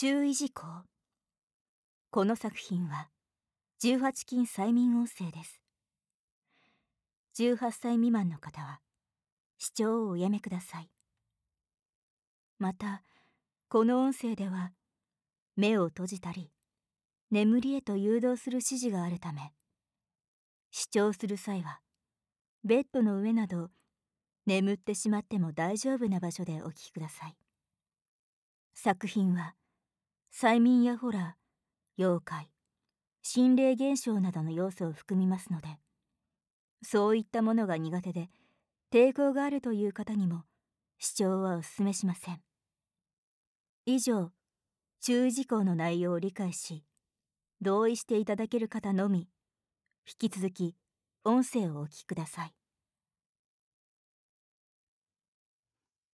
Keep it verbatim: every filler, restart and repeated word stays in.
注意事項。この作品はじゅうはち禁催眠音声です。じゅうはっさい未満の方は視聴をおやめください。また、この音声では目を閉じたり眠りへと誘導する指示があるため、視聴する際はベッドの上など眠ってしまっても大丈夫な場所でお聞きください。作品は催眠やホラー、妖怪、心霊現象などの要素を含みますので、そういったものが苦手で抵抗があるという方にも視聴はお勧めしません。以上、注意事項の内容を理解し同意していただける方のみ引き続き音声をお聞きください。